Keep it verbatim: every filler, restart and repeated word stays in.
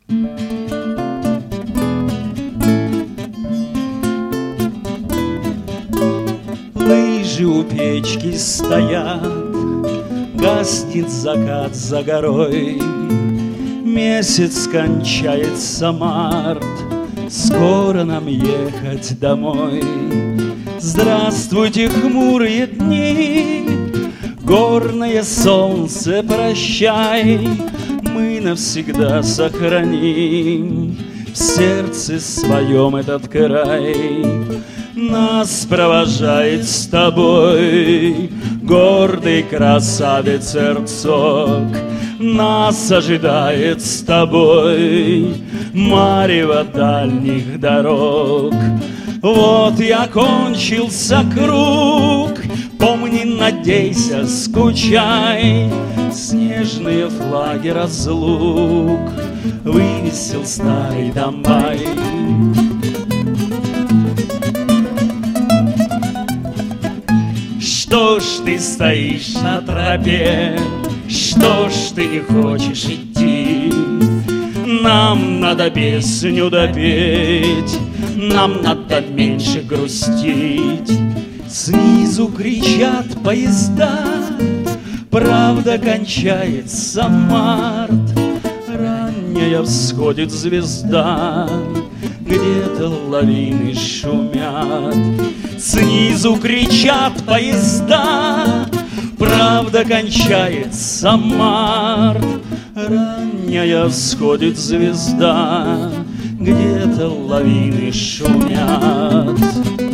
Лыжи у печки стоят, гаснет закат за горой. Месяц кончается март, скоро нам ехать домой. Здравствуйте, хмурые дни, горное солнце, прощай. Мы навсегда сохраним в сердце своем этот край. Нас провожает с тобой гордый красавец Эрцог. Нас ожидает с тобой марево дальних дорог. Вот и окончился круг, помни, надейся, скучай. Снежные флаги разлук вывесил старый Домбай. Что ж ты стоишь на тропе, что ж ты не хочешь идти? Нам надо песню допеть, нам надо меньше грустить. Снизу кричат поезда, правда кончается март. Ранняя всходит звезда, где-то лавины шумят. Снизу кричат поезда, правда кончается март. Ранняя всходит звезда, где-то лавины шумят.